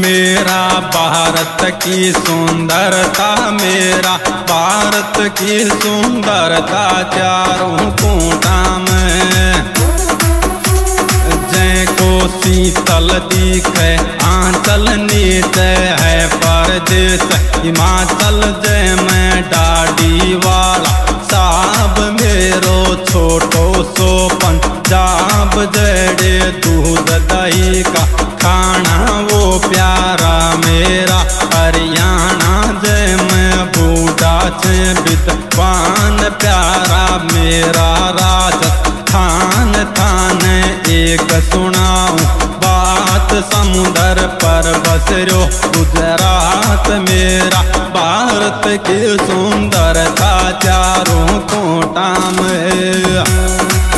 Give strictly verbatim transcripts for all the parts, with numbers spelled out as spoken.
मेरा भारत की सुंदरता, मेरा भारत की सुंदरता चारों कोटा में। जय को शीतल दिखे आंचल नीचे है परदेश हिमाचल। जय मैं डाडी वाला साहब मेरो छोटो सो पंजाब। जड़े दूध दही का खाना वो प्यारा मेरा हरियाणा। जय मैं बूढ़ा से विद्वान प्यारा मेरा राजस्थान। थान एक सुनाऊं बात समुद्र पर बसरो गुजरात। मेरा भारत की सुंदरता चारों कोटा में।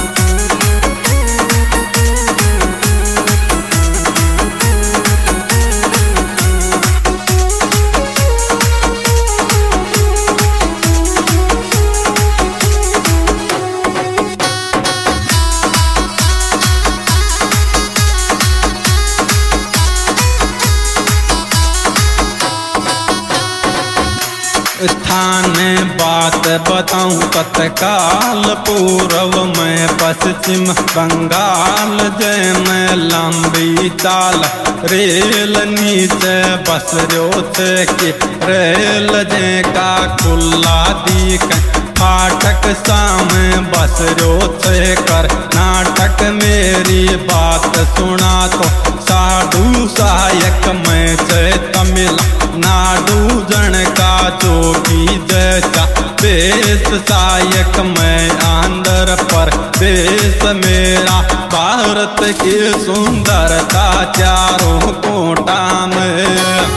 थाने बात बताऊं तत्काल पूर्व में पश्चिम बंगाल। जय मैं लंबी चाल रेल नीचे बस रो की रेल। जय का खुला दीक फाटक सामे बस रो कर नाटक। मेरी बात सुना तो साधु सहायक में से तमिल नाडु जन का जोगी जैसा बेस सहायक में आंध्र प्रदेश। मेरा भारत की सुंदरता चारों कोटा में।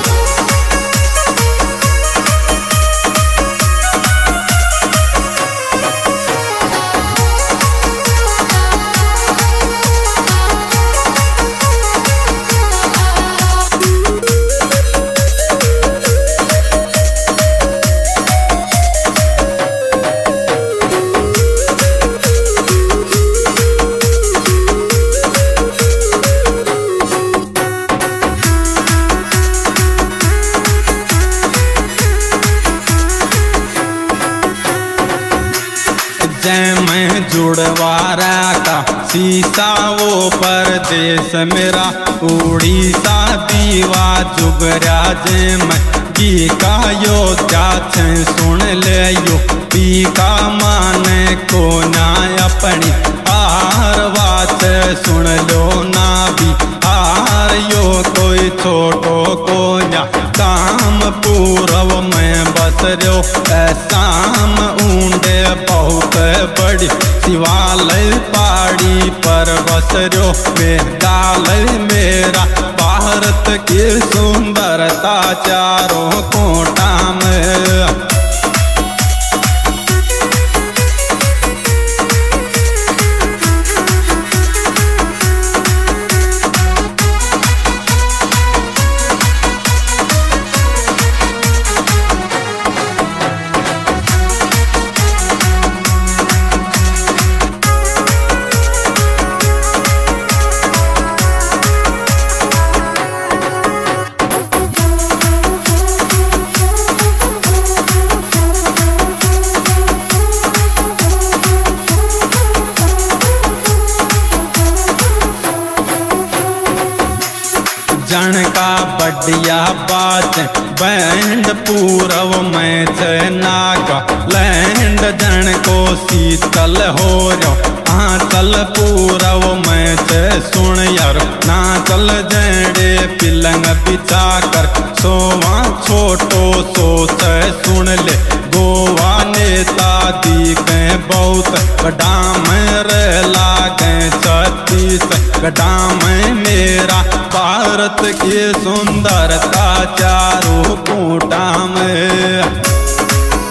जय मैं जुड़वारा का सीसा वो परदेश मेरा उड़ीसा दीवा जुगरा। जय मैं की का योद्धा छे सुन ले यो पी का माने को ना अपनी हार बात सुन लो ना भी हार। यो कोई छोटो को या काम पूरव में बस रो शाम। ऊंडे बहुत बड़ी शिवालय पहाड़ी पर बस रो मेघालय। मेरा भारत की सुंदरता चारों कोटा में। जन का बढ़िया बात बैंड पूरव में नागा लैंड। जन को शीतल हो रो आंचल पूरव में सुन यार नाचल। जड़े पिलंग पिचा कर सोवा छोटो सोच सुन ले गोवा नेता दिखे बहुत गडाम लागे छत्तीस गडाम। मेरा भारत की सुंदरता चारों कोटा में।